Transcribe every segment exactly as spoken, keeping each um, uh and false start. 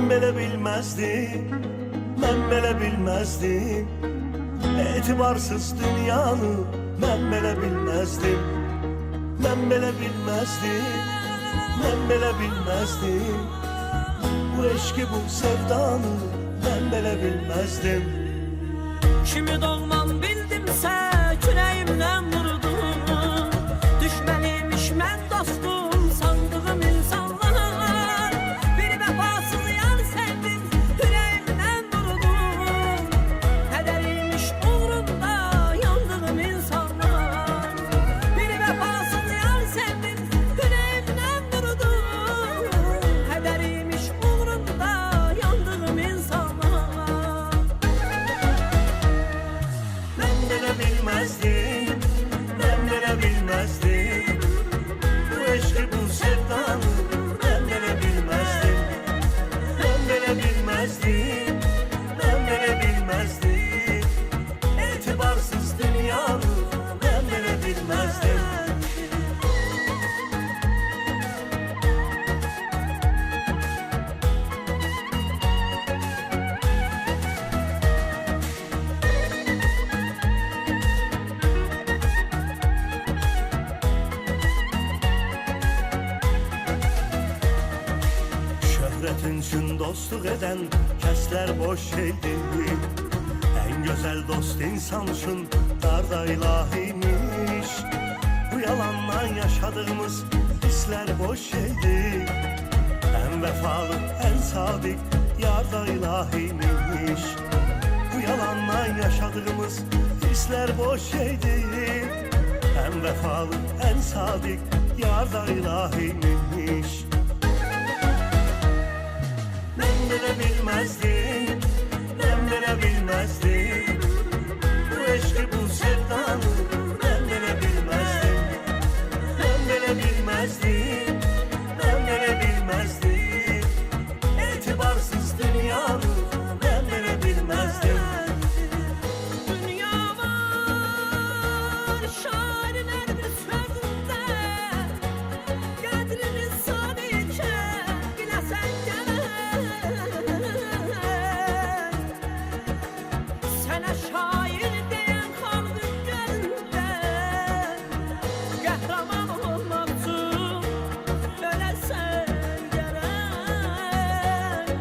Ben bile bilmezdim, ben bile bilmezdim. Etibarsız dünyanı ben bile bilmezdim. Ben bile bilmezdim, ben bile bilmezdim. Bu eşki, bu sevdanı ben bile bilmezdim. Kimi doğman bildimse küreğimden vurdum. Düşmeniymiş mən dostum sandığım insanlar. Bir vefasız yar sevdim, yüreğimden vurdum. Kaderiymiş uğrunda yandığım insanlar. Bir vefasız yar sevdim, yüreğimden vurdum. Kaderiymiş uğrunda yandığım insanlar. Ben bile bilmezdim, ben bile bilmezdim. Bu eşki, bu sevdanı ben bile bilmezdim. Ben bile bilmezdim, ben bile bilmezdim. Etibarsız dünyanı ben bile bilmezdim. Şöhretin için dostluk eden kesler boş şeydir. En güzel dost insan için darda ilahiymiş. Bu yalandan yaşadığımız hisler boş şeydir. En vefalı, en sadık yarda ilahiymiş. Bu yalandan yaşadığımız hisler boş şeydir. En vefalı, en sadık yarda ilahiymiş. Ben bile bilmezdim, ben bile bilmezdim. Bu eşki, bu sevdanı ben bile bilmezdim. Ben bile bilmezdim, ben bile bilmezdim. Etibarsız dünyanı ben bile bilmezdim. Dünya var, şairler bir sözünde. Qədrini sadece biləsən gərək. Sənə şair deyən xalqın gəlində qəhrəman olmaq üçün öləsən gərək.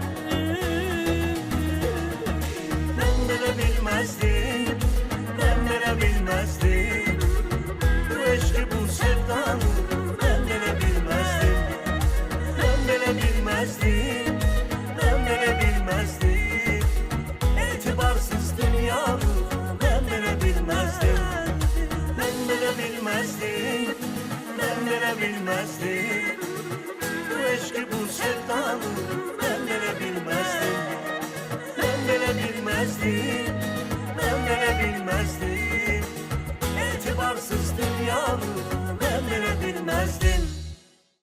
Ben bile bilmezdim, ben bile bilmezdim. Bu eşki, bu sevdanı ben bile bilmezdim. Ben bile bilmezdim, ben bile bilmezdim. Etibarsız dünyanı ben bile bilmezdim. Ben bile bilmezdim, ben bile bilmezdim. Bu eşki, bu sevdanı ben bile bilmezdim. Ben bile bilmezdim,